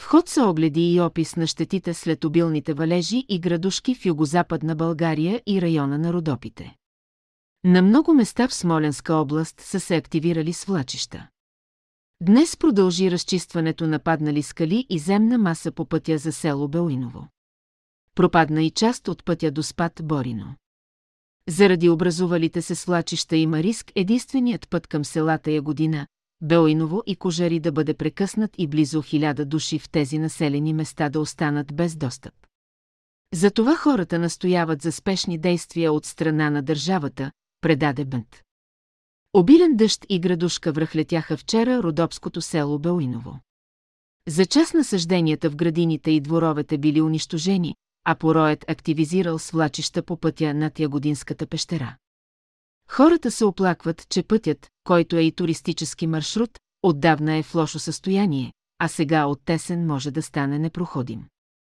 В ход са огледи и опис на щетите след обилните валежи и градушки в югозападна България и района на Родопите. На много места в Смолянска област са се активирали свлачища. Днес продължи разчистването на паднали скали и земна маса по пътя за село Белиново. Пропадна и част от пътя до Спад Борино. Заради образувалите се свлачища има риск единственият път към селата Ягодина, Белиново и Кожари да бъде прекъснат и близо 1000 души в тези населени места да останат без достъп. Затова хората настояват за спешни действия от страна на държавата, предаде БНТ. Обилен дъжд и градушка връхлетяха вчера родопското село Белиново. За част насажденията в градините и дворовете били унищожени, а пороят активизирал свлачища по пътя над Ягодинската пещера. Хората се оплакват, че пътят, който е и туристически маршрут, отдавна е в лошо състояние, а сега от тесен може да стане непроходим.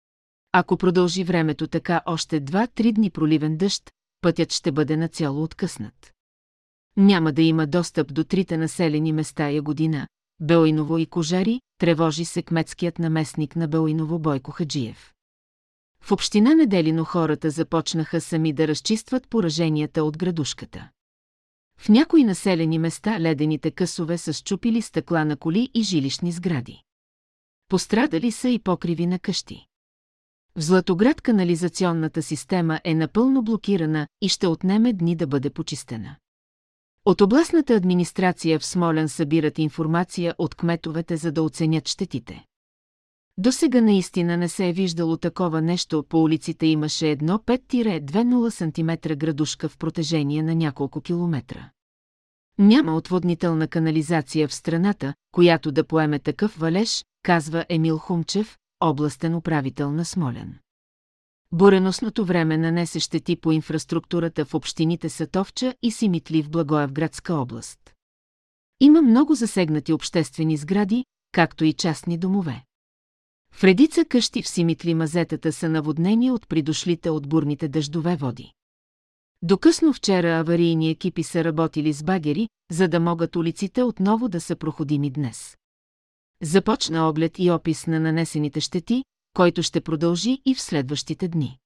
Ако продължи времето така още 2-3 дни проливен дъжд, пътят ще бъде нацяло откъснат. Няма да има достъп до трите населени места Ягодина, Белиново и Кожари, тревожи се кметският наместник на Белиново Бойко Хаджиев. В община Неделино хората започнаха сами да разчистват пораженията от градушката. В някои населени места ледените късове са счупили стъкла на коли и жилищни сгради. Пострадали са и покриви на къщи. В Златоград канализационната система е напълно блокирана и ще отнеме дни да бъде почистена. От областната администрация в Смолян събират информация от кметовете, за да оценят щетите. Досега наистина не се е виждало такова нещо, по улиците имаше едно 5-20 см градушка в протежение на няколко километра. Няма отводнителна канализация в страната, която да поеме такъв валеж, казва Емил Хумчев, областен управител на Смолян. Буреносното време нанесе щети по инфраструктурата в общините Сатовча и Симитли в Благоевградска област. Има много засегнати обществени сгради, както и частни домове. В редица къщи в Симитли мазетата са наводнени от придошлите от бурните дъждове води. До късно вчера аварийни екипи са работили с багери, за да могат улиците отново да са проходими днес. Започна оглед и опис на нанесените щети, който ще продължи и в следващите дни.